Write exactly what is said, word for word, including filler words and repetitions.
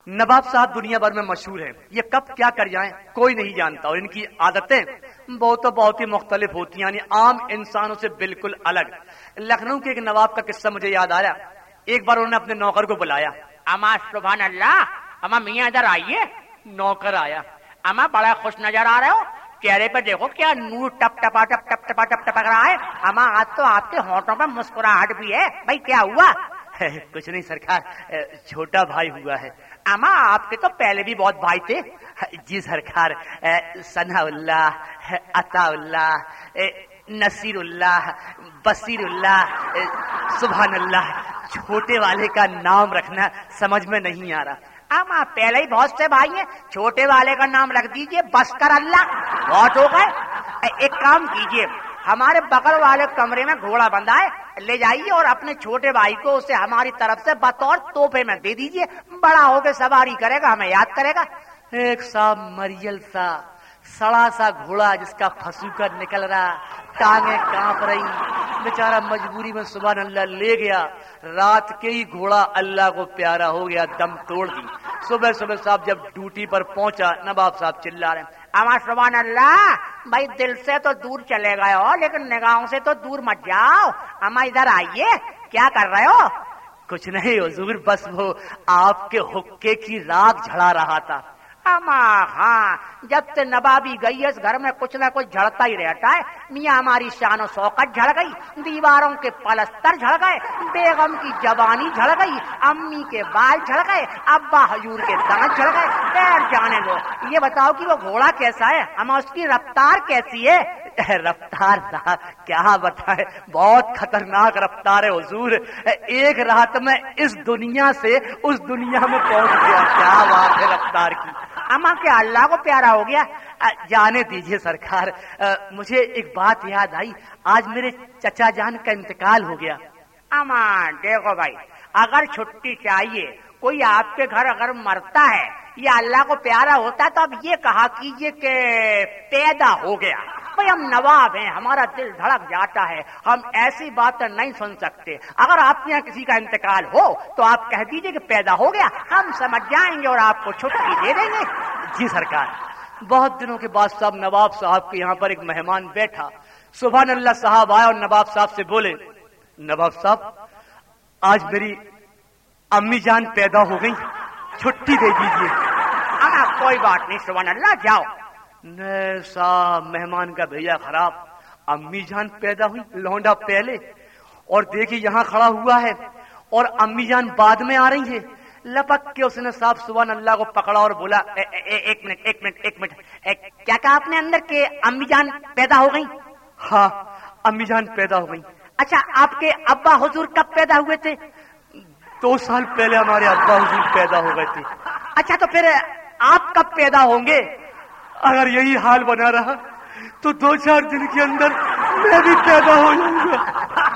نواب صاحب دنیا بھر میں مشہور ہیں، یہ کب کیا کر جائیں کوئی نہیں جانتا، اور ان کی عادتیں بہت بہت ہی مختلف ہوتی ہیں، یعنی عام انسانوں سے بالکل الگ۔ لکھنؤ کے ایک نواب کا قصہ مجھے یاد آیا۔ ایک بار انہوں نے اپنے نوکر کو بلایا، اما سبحان اللہ، اما میاں ادھر آئیے۔ نوکر آیا، اما بڑا خوش نظر آ رہے ہو، چہرے پہ دیکھو کیا نور ٹپ ٹپا ٹپ ٹپ ٹپا ٹپ ٹپک رہا ہے۔ اما آج تو آپ کے ہونٹوں پہ مسکراہٹ بھی ہے، بھائی کیا ہوا؟ کچھ نہیں سرکار، چھوٹا بھائی ہوا ہے۔ اما آپ کے تو پہلے بھی بہت بھائی تھے۔ جی سرکار، ثنا اللہ، عطا اللہ، نصیر اللہ، بصیر اللہ، سبحان اللہ، چھوٹے والے کا نام رکھنا سمجھ میں نہیں آ رہا۔ اما پہلے ہی بہت سے بھائی ہیں، چھوٹے والے کا نام رکھ دیجئے، بس کر اللہ، بہت ہو گئے۔ ایک کام کیجئے، ہمارے بغل والے کمرے میں گھوڑا بندھا ہے، لے جائیے اور اپنے چھوٹے بھائی کو اسے ہماری طرف سے بطور تحفے میں دے دیجئے، بڑا ہو کے سواری کرے گا، ہمیں یاد کرے گا۔ ایک صاحب مریل سا سڑا سا گھوڑا جس کا پھسوکا نکل رہا، ٹانگیں کانپ رہی، بیچارہ مجبوری میں سبحان اللہ لے گیا۔ رات کے ہی گھوڑا اللہ کو پیارا ہو گیا، دم توڑ دی۔ صبح صبح صاحب جب ڈیوٹی پر پہنچا، نواب صاحب چلا رہے ہیں، اما سبحان اللہ، بھائی دل سے تو دور چلے گئے ہو لیکن نگاہوں سے تو دور مت جاؤ۔ اما ادھر آئیے، کیا کر رہے ہو؟ کچھ نہیں حضور، بس وہ آپ کے حقے کی راکھ جھڑا رہا تھا۔ اما ہاں، جب سے نوابی گئی اس گھر میں کچھ نہ کچھ جھڑتا ہی رہتا ہے۔ میاں ہماری شان و شوکت جھڑ گئی، دیواروں کے پلستر جھڑ گئے، بیگم کی جوانی جھڑ گئی، امی کے بال جھڑ گئے، ابا حضور کے دانت جھڑ گئے۔ خیر جانے دو، یہ بتاؤ کہ وہ گھوڑا کیسا ہے، اما اس کی رفتار کیسی ہے؟ رفتار کیا بتائے، بہت خطرناک رفتار ہے حضور، ایک رات میں اس دنیا سے اس دنیا میں پہنچ گیا۔ کیا بات ہے رفتار کی۔ اما کیا اللہ کو پیارا ہو گیا؟ جانے دیجئے سرکار، مجھے ایک بات یاد آئی، آج میرے چچا جان کا انتقال ہو گیا۔ اما دیکھو بھائی، اگر چھٹی چاہیے، کوئی آپ کے گھر اگر مرتا ہے یا اللہ کو پیارا ہوتا ہے تو اب یہ کہا کیجئے کہ پیدا ہو گیا۔ بھائی ہم نواب ہیں، ہمارا دل دھڑک جاتا ہے، ہم ایسی باتیں نہیں سن سکتے۔ اگر آپ کے یہاں کسی کا انتقال ہو تو آپ کہہ دیجئے کہ پیدا ہو گیا، ہم سمجھ جائیں گے اور آپ کو چھٹی دے دیں گے۔ جی سرکار۔ بہت دنوں کے بعد صاحب نواب صاحب کے یہاں پر ایک مہمان بیٹھا، سبحان اللہ صاحب آیا اور نواب صاحب سے بولے، نواب صاحب آج میری امی جان پیدا ہو گئی، چھٹی دے دیجیے۔ اما کوئی بات نہیں، سبحان اللہ، جاؤ۔ نہیں صاحب، مہمان کا بھیا خراب، امی جان پیدا ہوئی، لونڈا پہلے، اور دیکھیے یہاں کھڑا ہوا ہے اور امی جان بعد میں آ رہی ہے۔ لپک کے اس نے صاحب سبحان اللہ کو پکڑا اور بولا، اے اے ایک منٹ ایک منٹ ایک منٹ کیا کہا آپ نے اندر کہ امی جان پیدا ہو گئی؟ ہاں امی جان پیدا ہو گئی۔ اچھا آپ کے ابا حضور کب پیدا ہوئے تھے؟ دو سال پہلے ہمارے ابا حضور پیدا ہو گئے تھے۔ اچھا تو پھر آپ کب پیدا ہوں گے؟ اگر یہی حال بنا رہا تو دو چار دن کے اندر میں بھی پیدا ہو جاؤں گا۔